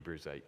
Hebrews 8.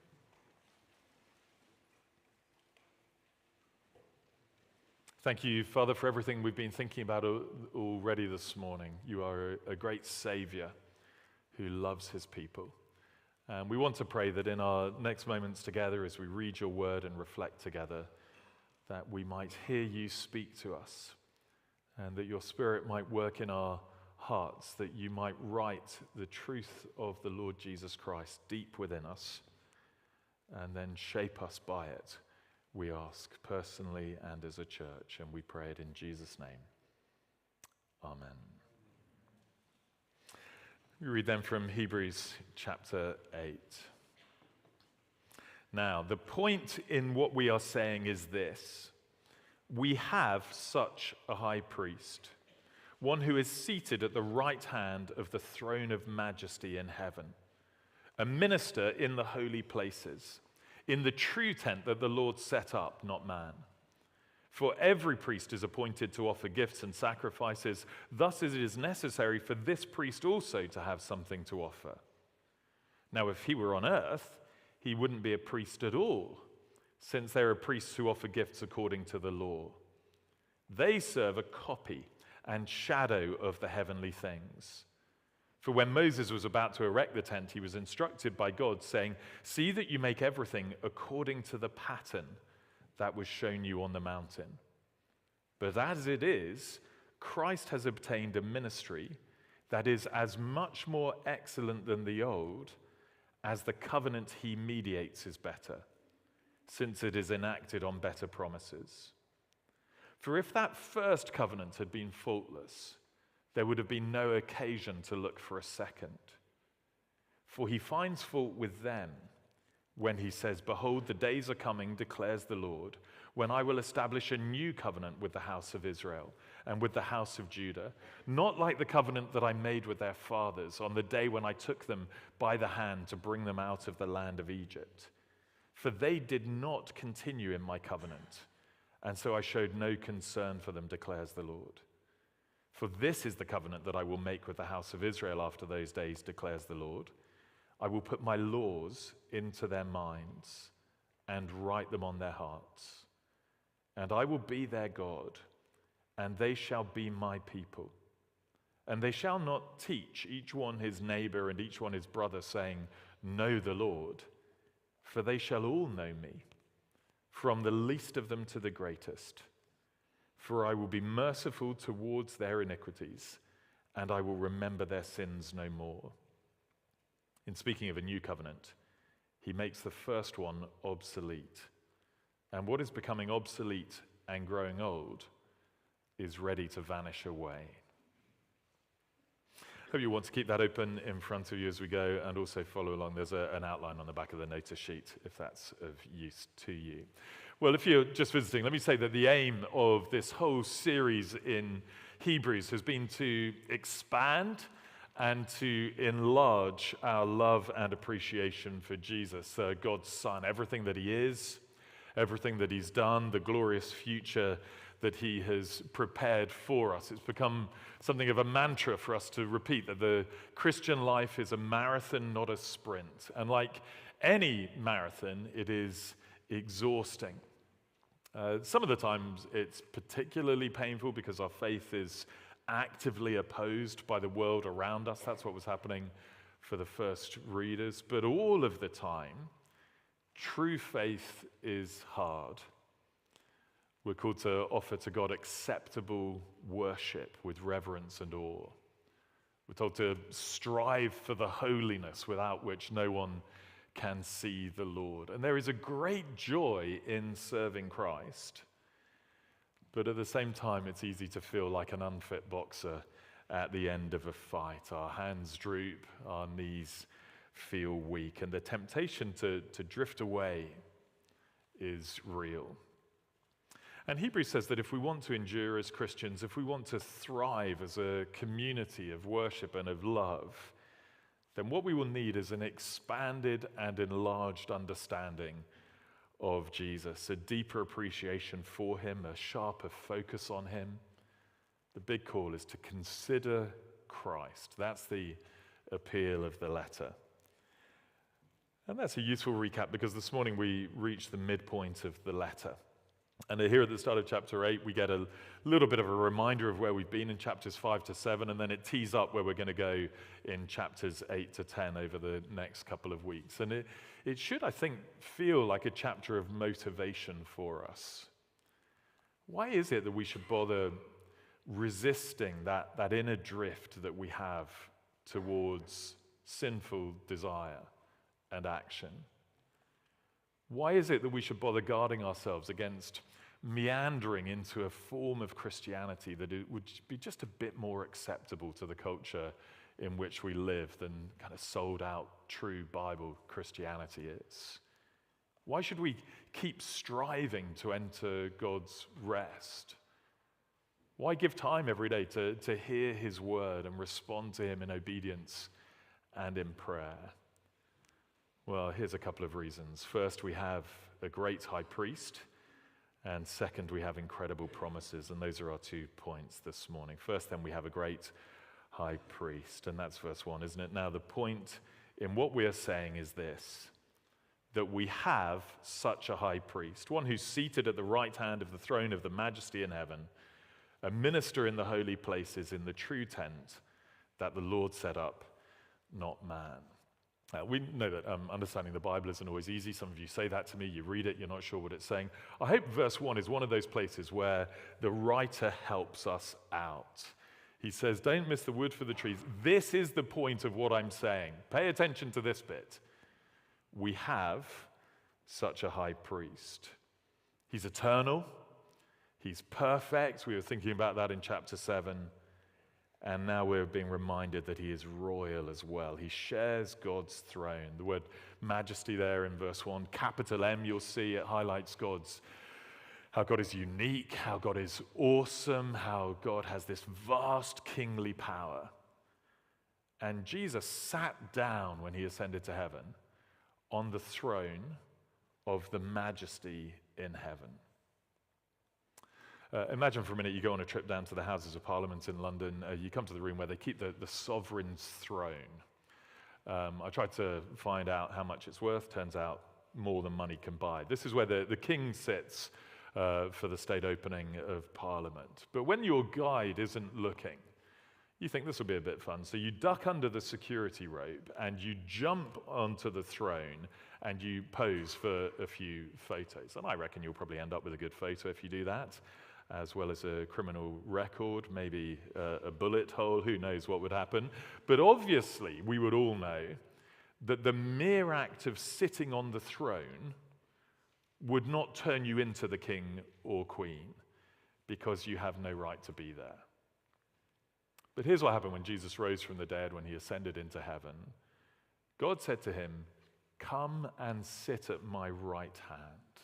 Thank you, Father, for everything we've been thinking about already this morning. You are a great Savior who loves his people. And we want to pray that in our next moments together, as we read your word and reflect together, that we might hear you speak to us, and that your Spirit might work in our hearts, that you might write the truth of the Lord Jesus Christ deep within us, and then shape us by it, we ask, personally and as a church, and we pray it in Jesus' name. Amen. We read then from Hebrews chapter 8. Now, the point in what we are saying is this: we have such a high priest, one who is seated at the right hand of the throne of majesty in heaven, a minister in the holy places, in the true tent that the Lord set up, not man. For every priest is appointed to offer gifts and sacrifices. Thus it is necessary for this priest also to have something to offer. Now, if he were on earth, he wouldn't be a priest at all, since there are priests who offer gifts according to the law. They serve a copy and shadow of the heavenly things. For when Moses was about to erect the tent, he was instructed by God, saying, "See that you make everything according to the pattern that was shown you on the mountain." But as it is, Christ has obtained a ministry that is as much more excellent than the old, as the covenant he mediates is better, since it is enacted on better promises. For if that first covenant had been faultless, there would have been no occasion to look for a second. For he finds fault with them when he says, "Behold, the days are coming, declares the Lord, when I will establish a new covenant with the house of Israel and with the house of Judah, not like the covenant that I made with their fathers on the day when I took them by the hand to bring them out of the land of Egypt. For they did not continue in my covenant, and so I showed no concern for them, declares the Lord. For this is the covenant that I will make with the house of Israel after those days, declares the Lord. I will put my laws into their minds and write them on their hearts. And I will be their God, and they shall be my people. And they shall not teach each one his neighbor and each one his brother, saying, 'Know the Lord,' for they shall all know me, from the least of them to the greatest. For I will be merciful towards their iniquities, and I will remember their sins no more." In speaking of a new covenant, he makes the first one obsolete. And what is becoming obsolete and growing old is ready to vanish away. I hope you want to keep that open in front of you as we go, and also follow along. There's an outline on the back of the notice sheet if that's of use to you. Well, if you're just visiting, let me say that the aim of this whole series in Hebrews has been to expand and to enlarge our love and appreciation for Jesus, God's Son, everything that he is, everything that he's done, the glorious future that he has prepared for us. It's become something of a mantra for us to repeat, that the Christian life is a marathon, not a sprint. And like any marathon, it is exhausting. Some of the times it's particularly painful because our faith is actively opposed by the world around us. That's what was happening for the first readers. But all of the time, true faith is hard. We're called to offer to God acceptable worship with reverence and awe. We're told to strive for the holiness without which no one can see the Lord. And there is a great joy in serving Christ. But at the same time, it's easy to feel like an unfit boxer at the end of a fight. Our hands droop, our knees feel weak, and the temptation to drift away is real. And Hebrews says that if we want to endure as Christians, if we want to thrive as a community of worship and of love, then what we will need is an expanded and enlarged understanding of Jesus, a deeper appreciation for him, a sharper focus on him. The big call is to consider Christ. That's the appeal of the letter. And that's a useful recap because this morning we reached the midpoint of the letter. And here at the start of chapter 8, we get a little bit of a reminder of where we've been in chapters 5 to 7, and then it tees up where we're going to go in chapters 8 to 10 over the next couple of weeks. And it should, I think, feel like a chapter of motivation for us. Why is it that we should bother resisting that inner drift that we have towards sinful desire and action? Why is it that we should bother guarding ourselves against meandering into a form of Christianity that it would be just a bit more acceptable to the culture in which we live than kind of sold out true Bible Christianity is? Why should we keep striving to enter God's rest? Why give time every day to hear his word and respond to him in obedience and in prayer? Well, here's a couple of reasons. First, we have a great high priest, and second, we have incredible promises, and those are our 2 points this morning. First, then, we have a great high priest, and that's verse 1, isn't it? Now, the point in what we are saying is this, that we have such a high priest, one who's seated at the right hand of the throne of the majesty in heaven, a minister in the holy places in the true tent that the Lord set up, not man. We know that understanding the Bible isn't always easy. Some of you say that to me, you read it, you're not sure what it's saying. I hope verse 1 is one of those places where the writer helps us out. He says, don't miss the wood for the trees. This is the point of what I'm saying. Pay attention to this bit. We have such a high priest. He's eternal. He's perfect. We were thinking about that in chapter 7. And now we're being reminded that he is royal as well. He shares God's throne. The word majesty there in verse 1, capital M, you'll see it highlights how God is unique, how God is awesome, how God has this vast kingly power. And Jesus sat down when he ascended to heaven on the throne of the majesty in heaven. Imagine for a minute you go on a trip down to the Houses of Parliament in London. You come to the room where they keep the sovereign's throne. I tried to find out how much it's worth. Turns out more than money can buy. This is where the king sits for the state opening of Parliament. But when your guide isn't looking, you think this will be a bit fun. So you duck under the security rope and you jump onto the throne and you pose for a few photos. And I reckon you'll probably end up with a good photo if you do that, as well as a criminal record, maybe a bullet hole, who knows what would happen. But obviously, we would all know that the mere act of sitting on the throne would not turn you into the king or queen, because you have no right to be there. But here's what happened when Jesus rose from the dead, when he ascended into heaven. God said to him, "Come and sit at my right hand.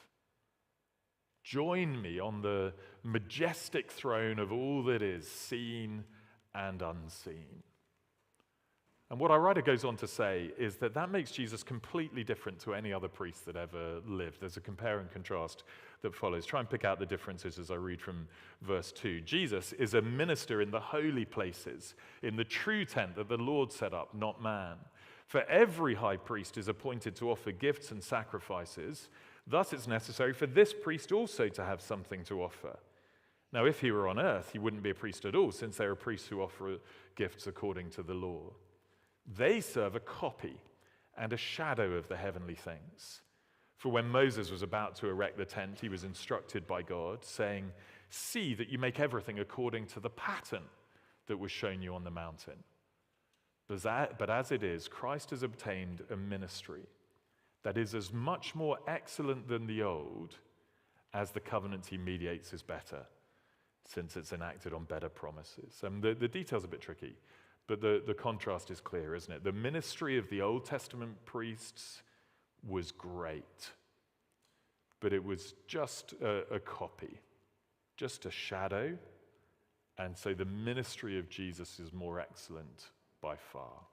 Join me on the majestic throne of all that is seen and unseen." And what our writer goes on to say is that makes Jesus completely different to any other priest that ever lived. There's a compare and contrast that follows. Try and pick out the differences as I read from verse 2. Jesus is a minister in the holy places, in the true tent that the Lord set up, not man. For every high priest is appointed to offer gifts and sacrifices. Thus it's necessary for this priest also to have something to offer. Now, if he were on earth, he wouldn't be a priest at all, since there are priests who offer gifts according to the law. They serve a copy and a shadow of the heavenly things. For when Moses was about to erect the tent, he was instructed by God, saying, "See that you make everything according to the pattern that was shown you on the mountain." But as it is, Christ has obtained a ministry that is as much more excellent than the old as the covenant he mediates is better, since it's enacted on better promises. And the detail's a bit tricky, but the contrast is clear, isn't it? The ministry of the Old Testament priests was great, but it was just a copy, just a shadow, and so the ministry of Jesus is more excellent by far.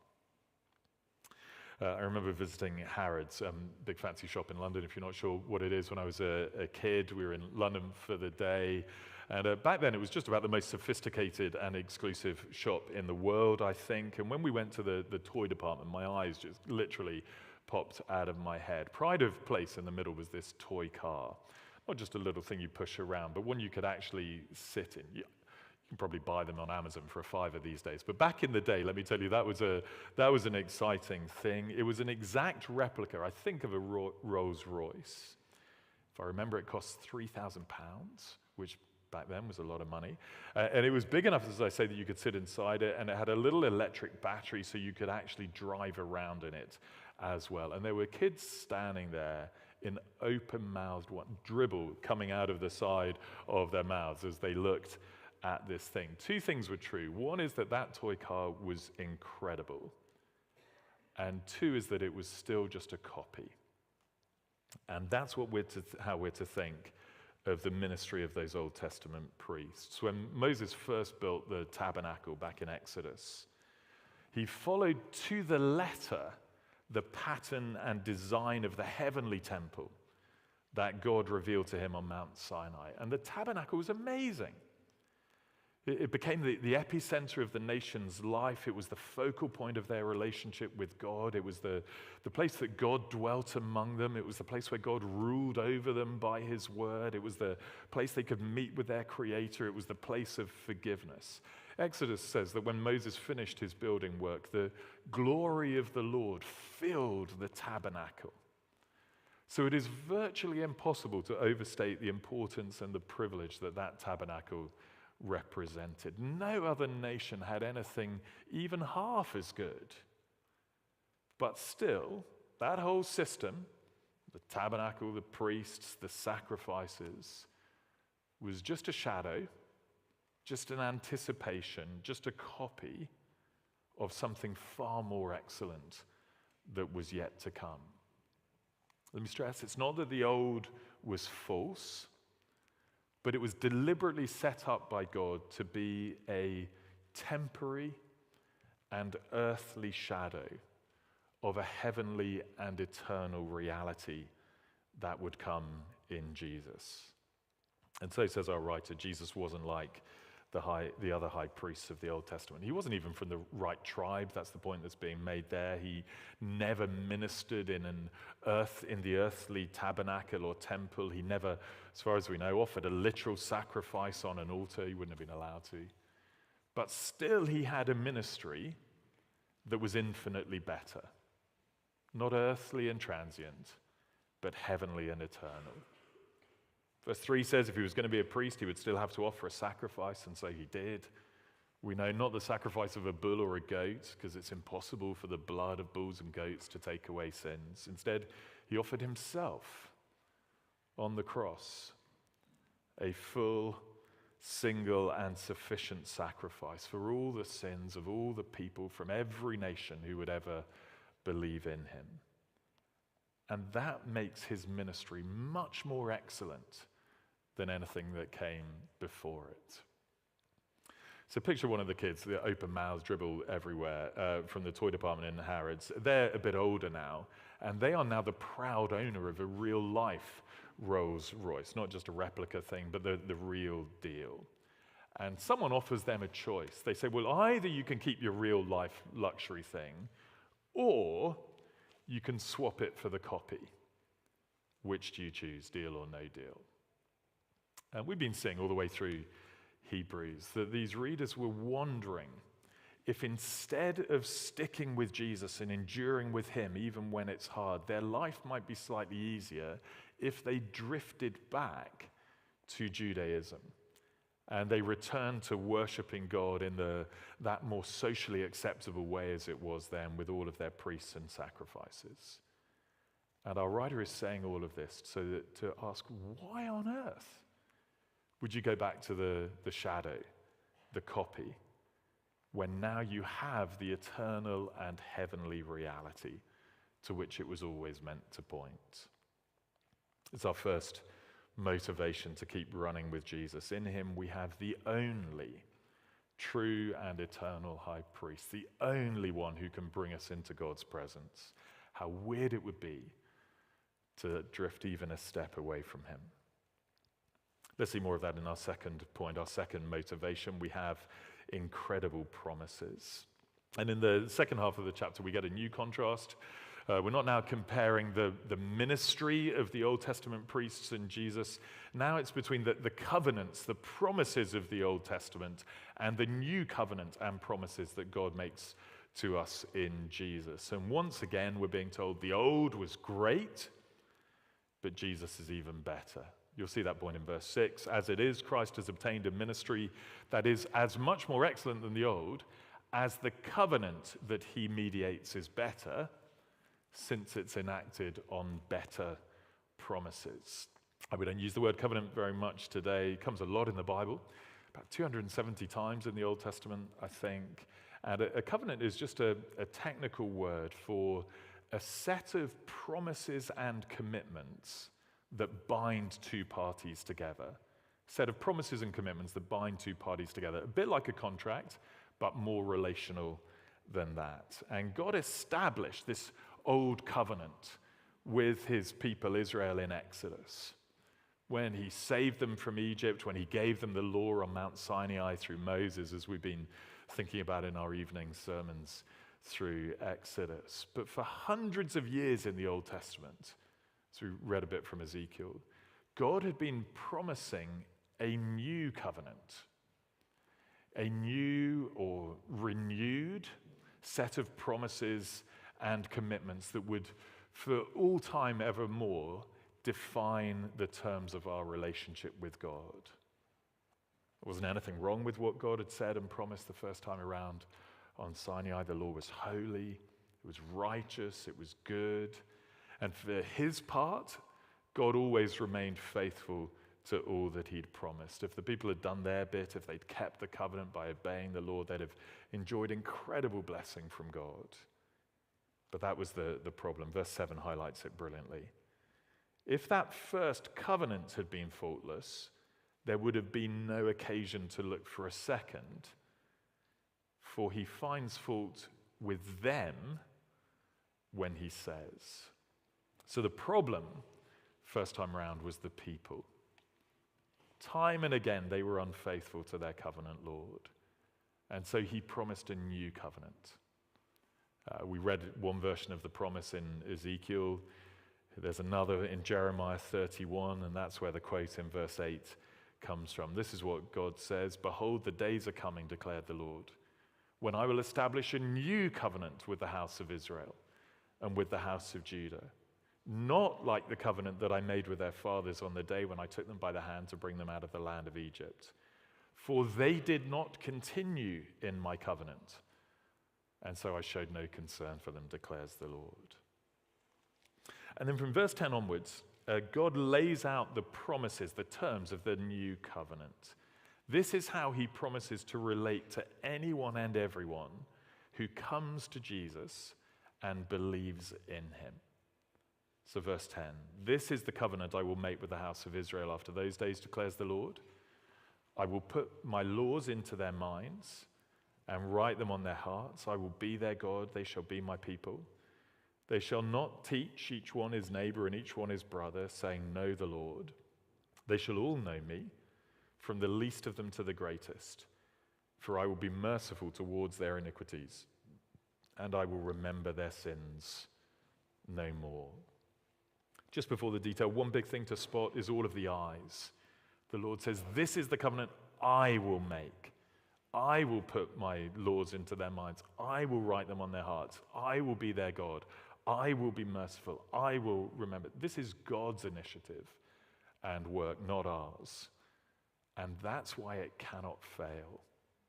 I remember visiting Harrods, big fancy shop in London, if you're not sure what it is. When I was a kid, we were in London for the day. And back then, it was just about the most sophisticated and exclusive shop in the world, I think. And when we went to the toy department, my eyes just literally popped out of my head. Pride of place in the middle was this toy car. Not just a little thing you push around, but one you could actually sit in. You can probably buy them on Amazon for $5 these days. But back in the day, let me tell you, that was an exciting thing. It was an exact replica, I think, of a Rolls Royce. If I remember, it cost £3,000, which back then was a lot of money. And it was big enough, as I say, that you could sit inside it, and it had a little electric battery so you could actually drive around in it as well. And there were kids standing there in open-mouthed dribble coming out of the side of their mouths as they looked at this thing. Two things were true. One is that toy car was incredible. And two is that it was still just a copy. And that's what how we're to think of the ministry of those Old Testament priests. When Moses first built the tabernacle back in Exodus, he followed to the letter the pattern and design of the heavenly temple that God revealed to him on Mount Sinai. And the tabernacle was amazing. It became the epicenter of the nation's life. It was the focal point of their relationship with God. It was the place that God dwelt among them. It was the place where God ruled over them by his word. It was the place they could meet with their Creator. It was the place of forgiveness. Exodus says that when Moses finished his building work, the glory of the Lord filled the tabernacle. So it is virtually impossible to overstate the importance and the privilege that tabernacle represented. No other nation had anything even half as good. But still, that whole system, the tabernacle, the priests, the sacrifices, was just a shadow, just an anticipation, just a copy of something far more excellent that was yet to come. Let me stress, it's not that the old was false, but it was deliberately set up by God to be a temporary and earthly shadow of a heavenly and eternal reality that would come in Jesus. And so says our writer, Jesus wasn't like the other high priests of the Old Testament. He wasn't even from the right tribe. That's the point that's being made there. He never ministered in the earthly tabernacle or temple. He never, as far as we know, offered a literal sacrifice on an altar. He wouldn't have been allowed to. But still he had a ministry that was infinitely better. Not earthly and transient, but heavenly and eternal. Verse 3 says if he was going to be a priest, he would still have to offer a sacrifice, and so he did. We know not the sacrifice of a bull or a goat, because it's impossible for the blood of bulls and goats to take away sins. Instead, he offered himself on the cross, a full, single, and sufficient sacrifice for all the sins of all the people from every nation who would ever believe in him. And that makes his ministry much more excellent than anything that came before it. So picture one of the kids, the open mouths dribble everywhere from the toy department in Harrods. They're a bit older now, and they are now the proud owner of a real life Rolls Royce, not just a replica thing, but the real deal. And someone offers them a choice. They say, well, either you can keep your real life luxury thing, or you can swap it for the copy. Which do you choose, deal or no deal? And we've been seeing all the way through Hebrews that these readers were wondering if instead of sticking with Jesus and enduring with him even when it's hard, their life might be slightly easier if they drifted back to Judaism and they returned to worshiping God in that more socially acceptable way as it was then, with all of their priests and sacrifices. And our writer is saying all of this to ask, why on earth would you go back to the shadow, the copy, when now you have the eternal and heavenly reality to which it was always meant to point? It's our first motivation to keep running with Jesus. In him we have the only true and eternal high priest, the only one who can bring us into God's presence. How weird it would be to drift even a step away from him. Let's see more of that in our second point, our second motivation. We have incredible promises. And in the second half of the chapter, we get a new contrast We're not now comparing the ministry of the Old Testament priests and Jesus. Now it's between the covenants, the promises of the Old Testament, and the new covenant and promises that God makes to us in Jesus. And once again, we're being told the old was great, but Jesus is even better. You'll see that point in verse 6. As it is, Christ has obtained a ministry that is as much more excellent than the old, as the covenant that he mediates is better, since it's enacted on better promises. We don't use the word covenant very much today. It comes a lot in the Bible, about 270 times in the Old Testament, I think. And a covenant is just a technical word for a set of promises and commitments that bind two parties together. A set of promises and commitments that bind two parties together. A bit like a contract, but more relational than that. And God established this old covenant with his people Israel in Exodus. When he saved them from Egypt, when he gave them the law on Mount Sinai through Moses, as we've been thinking about in our evening sermons through Exodus. But for hundreds of years in the Old Testament, as we read a bit from Ezekiel, God had been promising a new covenant, a new or renewed set of promises and commitments that would, for all time evermore, define the terms of our relationship with God. There wasn't anything wrong with what God had said and promised the first time around on Sinai. The law was holy, it was righteous, it was good. And for his part, God always remained faithful to all that he'd promised. If the people had done their bit, if they'd kept the covenant by obeying the law, they'd have enjoyed incredible blessing from God. But that was the problem. Verse 7 highlights it brilliantly. If that first covenant had been faultless, there would have been no occasion to look for a second, for he finds fault with them when he says. So the problem, first time around, was the people. Time and again, they were unfaithful to their covenant Lord. And so he promised a new covenant. We read one version of the promise in Ezekiel. There's another in Jeremiah 31, and that's where the quote in verse 8 comes from. This is what God says, "Behold, the days are coming, declared the Lord, when I will establish a new covenant with the house of Israel and with the house of Judah, not like the covenant that I made with their fathers on the day when I took them by the hand to bring them out of the land of Egypt. For they did not continue in my covenant, and so I showed no concern for them, declares the Lord." And then from verse 10 onwards, God lays out the promises, the terms of the new covenant. This is how he promises to relate to anyone and everyone who comes to Jesus and believes in him. So verse 10, "This is the covenant I will make with the house of Israel after those days, declares the Lord. I will put my laws into their minds and write them on their hearts. I will be their God, they shall be my people. They shall not teach each one his neighbor and each one his brother, saying, 'Know the Lord.' They shall all know me, from the least of them to the greatest. For I will be merciful towards their iniquities, and I will remember their sins no more." Just before the detail, one big thing to spot is all of the I's. The Lord says, "This is the covenant I will make. I will put my laws into their minds. I will write them on their hearts. I will be their God. I will be merciful. I will remember." This is God's initiative and work, not ours. And that's why it cannot fail.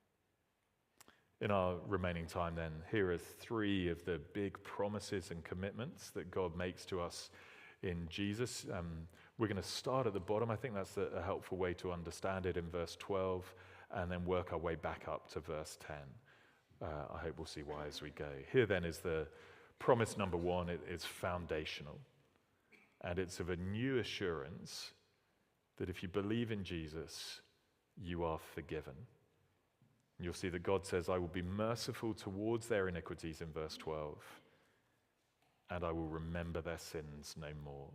In our remaining time then, here are three of the big promises and commitments that God makes to us in Jesus. We're going to start at the bottom. I think that's a helpful way to understand it in verse 12, and then work our way back up to verse 10. I hope we'll see why as we go. Here then is the promise number one. It's foundational, and it's of a new assurance that if you believe in Jesus, you are forgiven. You'll see that God says, "I will be merciful towards their iniquities," in verse 12, "and I will remember their sins no more."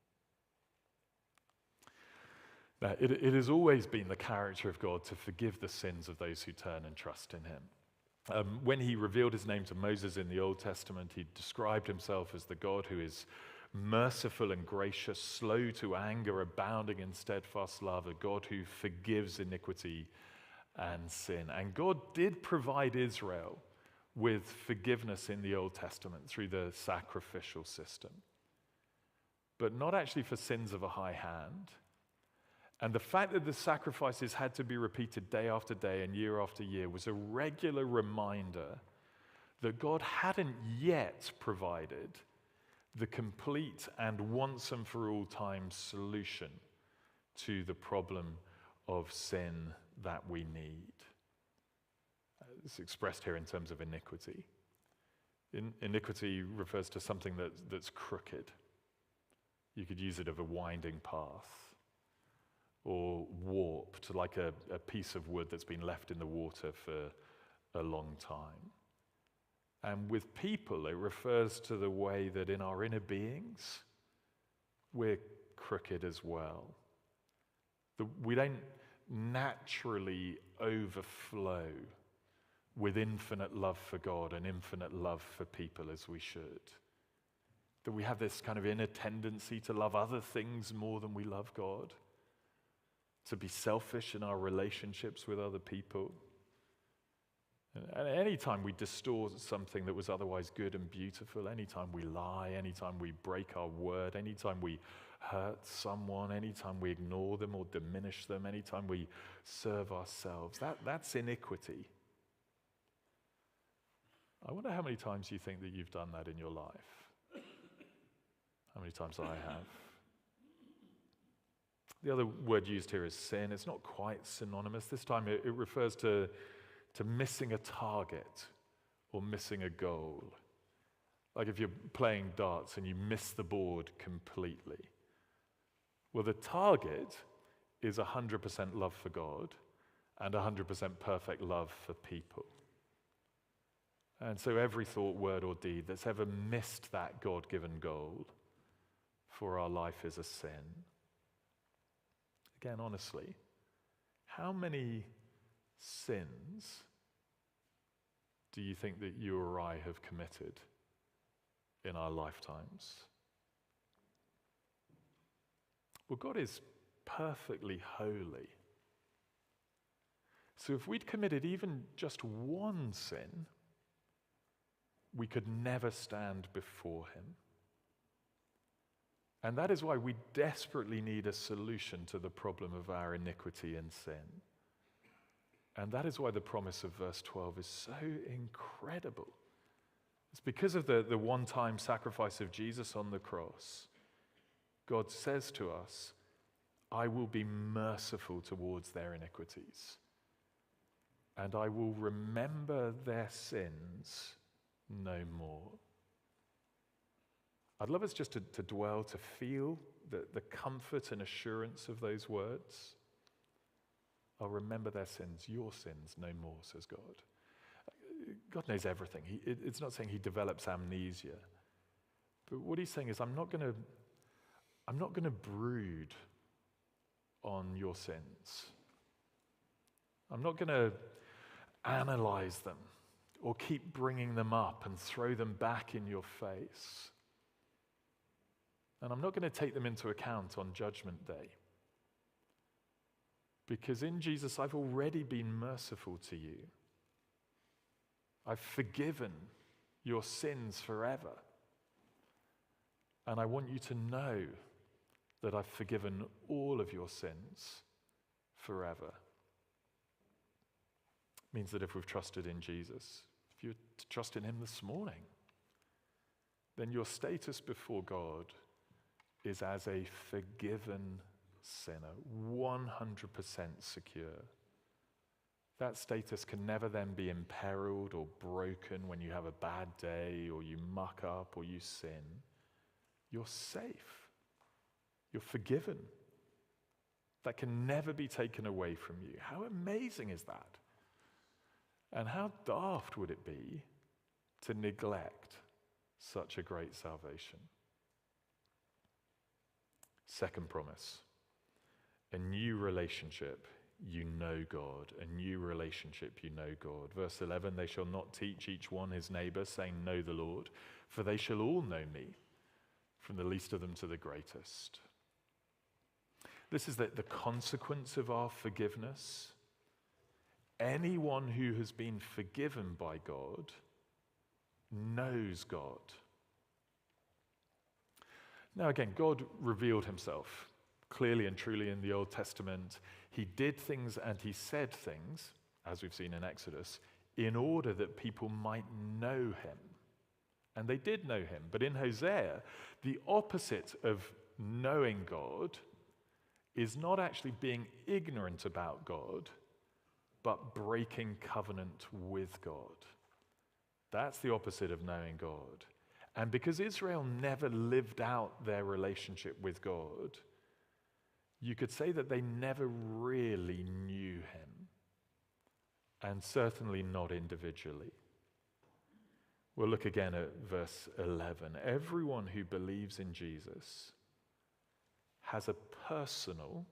Now, it has always been the character of God to forgive the sins of those who turn and trust in him. When he revealed his name to Moses in the Old Testament, he described himself as the God who is merciful and gracious, slow to anger, abounding in steadfast love, a God who forgives iniquity and sin. And God did provide Israel with forgiveness in the Old Testament through the sacrificial system, but not actually for sins of a high hand. And the fact that the sacrifices had to be repeated day after day and year after year was a regular reminder that God hadn't yet provided the complete and once and for all time solution to the problem of sin that we need. It's expressed here in terms of iniquity. Iniquity refers to something that's crooked. You could use it of a winding path, or warped, like a piece of wood that's been left in the water for a long time. And with people, it refers to the way that in our inner beings, we're crooked as well. We don't naturally overflow with infinite love for God and infinite love for people as we should. That we have this kind of inner tendency to love other things more than we love God, to be selfish in our relationships with other people. And anytime we distort something that was otherwise good and beautiful, anytime we lie, anytime we break our word, anytime we hurt someone, anytime we ignore them or diminish them, anytime we serve ourselves, that's iniquity. I wonder how many times you think that you've done that in your life. How many times I have. The other word used here is sin. It's not quite synonymous. This time it refers to missing a target or missing a goal. Like if you're playing darts and you miss the board completely. Well, the target is 100% love for God and 100% perfect love for people. And so every thought, word, or deed that's ever missed that God-given goal for our life is a sin. Again, honestly, how many sins do you think that you or I have committed in our lifetimes? Well, God is perfectly holy. So if we'd committed even just one sin, we could never stand before him. And that is why we desperately need a solution to the problem of our iniquity and sin. And that is why the promise of verse 12 is so incredible. It's because of the one-time sacrifice of Jesus on the cross. God says to us, I will be merciful towards their iniquities, and I will remember their sins no more. I'd love us just to dwell, to feel the comfort and assurance of those words. I'll remember their sins, your sins no more, says God. God knows everything. It's not saying he develops amnesia. But what he's saying is, I'm not going to brood on your sins. I'm not going to analyze them or keep bringing them up and throw them back in your face. And I'm not going to take them into account on Judgment Day. Because in Jesus, I've already been merciful to you. I've forgiven your sins forever. And I want you to know that I've forgiven all of your sins forever. It means that if we've trusted in Jesus, if you're to trust in him this morning, then your status before God is as a forgiven sinner, 100% secure. That status can never then be imperiled or broken when you have a bad day or you muck up or you sin. You're safe. You're forgiven. That can never be taken away from you. How amazing is that? And how daft would it be to neglect such a great salvation? Second promise, a new relationship you know God. A new relationship, you know God. Verse 11, they shall not teach each one his neighbor, saying, know the Lord, for they shall all know me, from the least of them to the greatest. This is the consequence of our forgiveness. Anyone who has been forgiven by God knows God. Now again, God revealed himself clearly and truly in the Old Testament. He did things and he said things, as we've seen in Exodus, in order that people might know him. And they did know him. But in Hosea, the opposite of knowing God is not actually being ignorant about God, but breaking covenant with God. That's the opposite of knowing God. And because Israel never lived out their relationship with God, you could say that they never really knew him, and certainly not individually. We'll look again at verse 11. Everyone who believes in Jesus has a personal,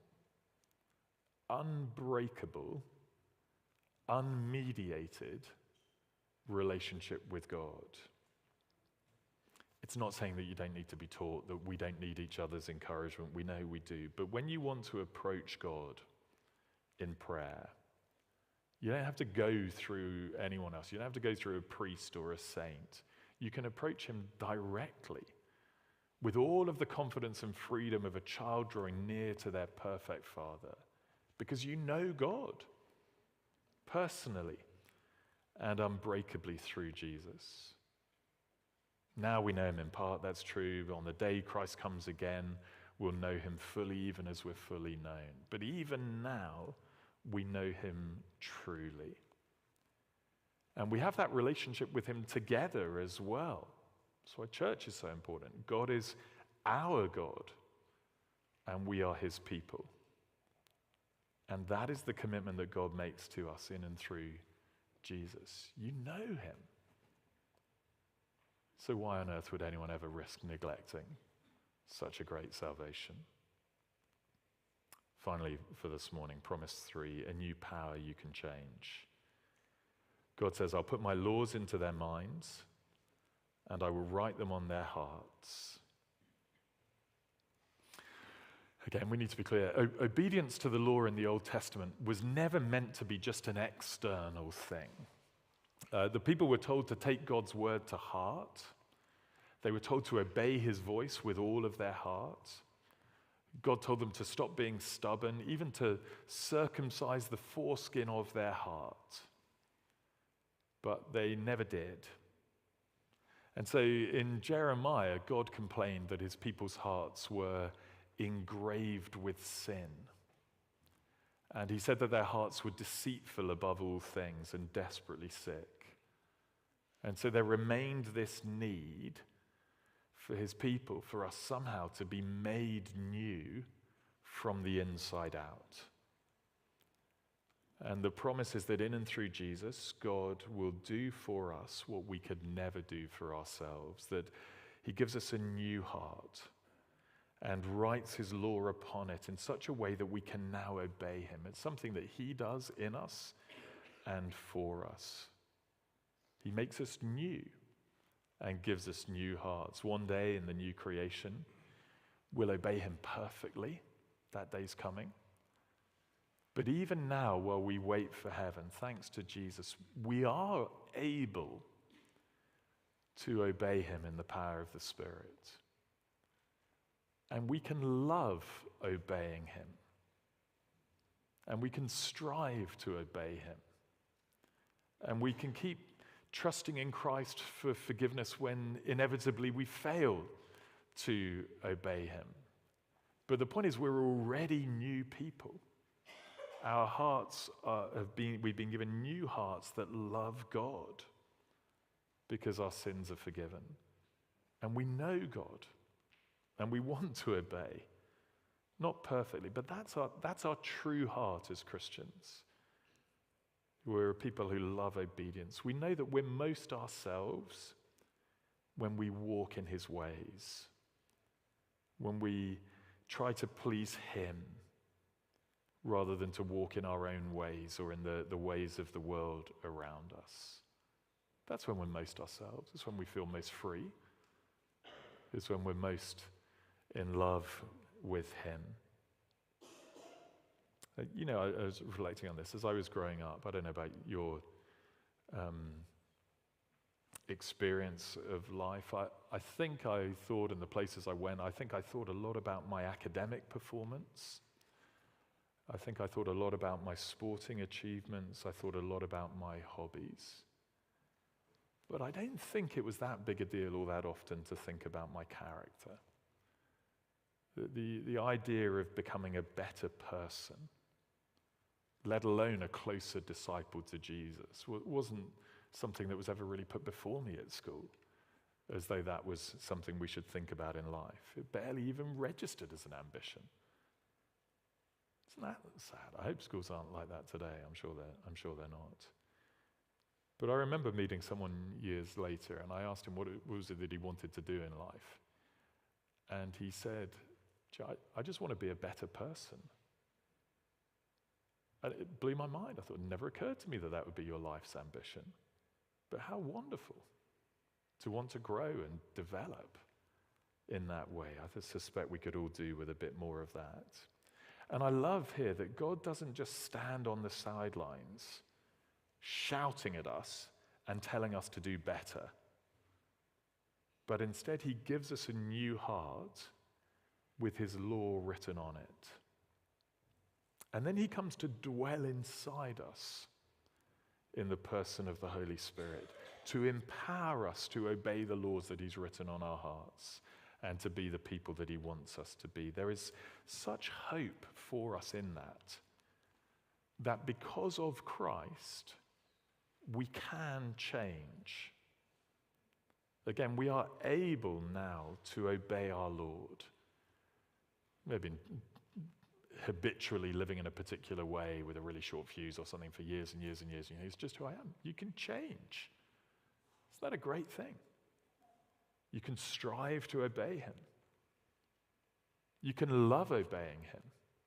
unbreakable, unmediated relationship with God. It's not saying that you don't need to be taught, that we don't need each other's encouragement. We know we do. But when you want to approach God in prayer, you don't have to go through anyone else. You don't have to go through a priest or a saint. You can approach him directly with all of the confidence and freedom of a child drawing near to their perfect Father, because you know God personally and unbreakably through Jesus. Now we know him in part, that's true. On the day Christ comes again, we'll know him fully, even as we're fully known. But even now, we know him truly. And we have that relationship with him together as well. That's why church is so important. God is our God, and we are his people. And that is the commitment that God makes to us in and through Jesus. You know him. So why on earth would anyone ever risk neglecting such a great salvation? Finally, for this morning, promise 3, a new power you can change. God says, I'll put my laws into their minds, and I will write them on their hearts. Again, we need to be clear. Obedience to the law in the Old Testament was never meant to be just an external thing. The people were told to take God's word to heart. They were told to obey his voice with all of their heart. God told them to stop being stubborn, even to circumcise the foreskin of their heart. But they never did. And so in Jeremiah, God complained that his people's hearts were engraved with sin. And he said that their hearts were deceitful above all things and desperately sick. And so there remained this need for his people, for us somehow to be made new from the inside out. And the promise is that in and through Jesus, God will do for us what we could never do for ourselves, that he gives us a new heart and writes his law upon it in such a way that we can now obey him. It's something that he does in us and for us. He makes us new and gives us new hearts. One day in the new creation, we'll obey him perfectly. That day's coming. But even now, while we wait for heaven, thanks to Jesus, we are able to obey him in the power of the Spirit. And we can love obeying him. And we can strive to obey him. And we can keep trusting in Christ for forgiveness when inevitably we fail to obey him. But the point is, we're already new people. Our hearts we've been given new hearts that love God because our sins are forgiven. And we know God. And we want to obey. Not perfectly, but that's our true heart as Christians. We're people who love obedience. We know that we're most ourselves when we walk in his ways, when we try to please him rather than to walk in our own ways or in the ways of the world around us. That's when we're most ourselves. It's when we feel most free. It's when we're most in love with him. I was reflecting on this as I was growing up. I don't know about your experience of life. I think I thought in the places I went, I think I thought a lot about my academic performance. I think I thought a lot about my sporting achievements. I thought a lot about my hobbies. But I don't think it was that big a deal all that often to think about my character. The idea of becoming a better person, let alone a closer disciple to Jesus, wasn't something that was ever really put before me at school, as though that was something we should think about in life. It barely even registered as an ambition. Isn't that sad? I hope schools aren't like that today. I'm sure they're not. But I remember meeting someone years later, and I asked him what was it that he wanted to do in life. And he said, I just want to be a better person. And it blew my mind. I thought it never occurred to me that would be your life's ambition. But how wonderful to want to grow and develop in that way. I suspect we could all do with a bit more of that. And I love here that God doesn't just stand on the sidelines shouting at us and telling us to do better. But instead, he gives us a new heart with his law written on it. And then he comes to dwell inside us in the person of the Holy Spirit, to empower us to obey the laws that he's written on our hearts and to be the people that he wants us to be. There is such hope for us in that because of Christ, we can change. Again, we are able now to obey our Lord. Maybe habitually living in a particular way with a really short fuse or something for years and years and years. It's just who I am. You can change. Isn't that a great thing? You can strive to obey him. You can love obeying him.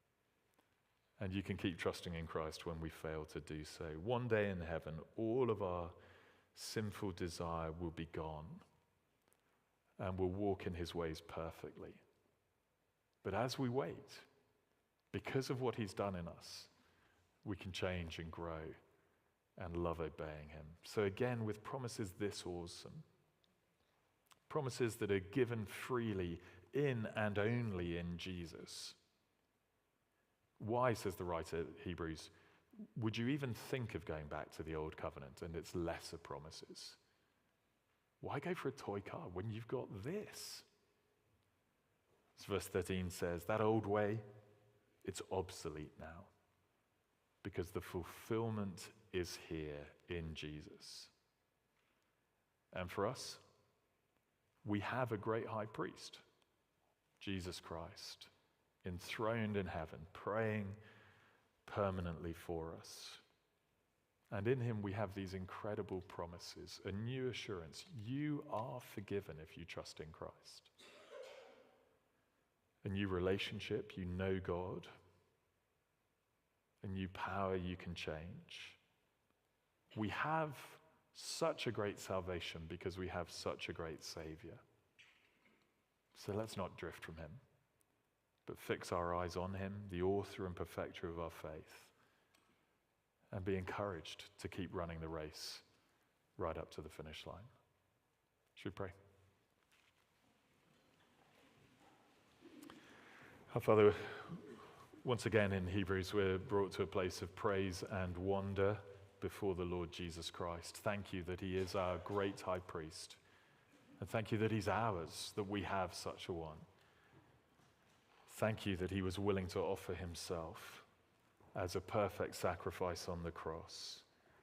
And you can keep trusting in Christ when we fail to do so. One day in heaven, all of our sinful desire will be gone, and we'll walk in his ways perfectly. But as we wait, because of what he's done in us, we can change and grow and love obeying him. So again, with promises this awesome, promises that are given freely in and only in Jesus. Why, says the writer of Hebrews, would you even think of going back to the old covenant and its lesser promises? Why go for a toy car when you've got this? As verse 13 says, that old way, it's obsolete now because the fulfillment is here in Jesus. And for us, we have a great high priest, Jesus Christ, enthroned in heaven, praying permanently for us. And in him we have these incredible promises, a new assurance. You are forgiven if you trust in Christ. A new relationship, you know God. A new power, you can change. We have such a great salvation because we have such a great Savior. So let's not drift from him, but fix our eyes on him, the author and perfecter of our faith, and be encouraged to keep running the race right up to the finish line. Should we pray? Our Father, once again in Hebrews, we're brought to a place of praise and wonder before the Lord Jesus Christ. Thank you that he is our great high priest. And thank you that he's ours, that we have such a one. Thank you that he was willing to offer himself as a perfect sacrifice on the cross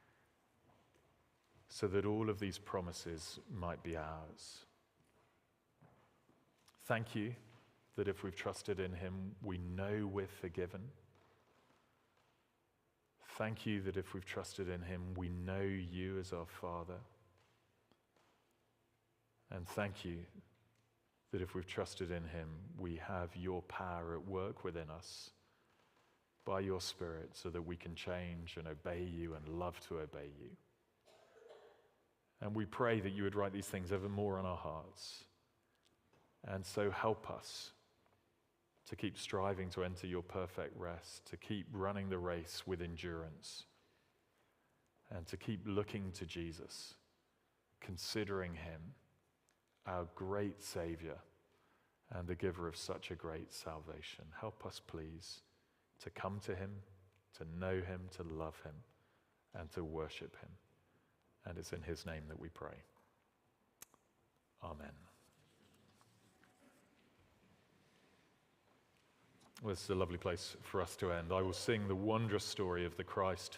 so that all of these promises might be ours. Thank you that if we've trusted in him, we know we're forgiven. Thank you that if we've trusted in him, we know you as our Father. And thank you that if we've trusted in him, we have your power at work within us by your Spirit so that we can change and obey you and love to obey you. And we pray that you would write these things ever more on our hearts. And so help us to keep striving to enter your perfect rest, to keep running the race with endurance, and to keep looking to Jesus, considering him our great Savior and the giver of such a great salvation. Help us, please, to come to him, to know him, to love him, and to worship him. And it's in his name that we pray. Amen. Well, this is a lovely place for us to end. I will sing the wondrous story of the Christ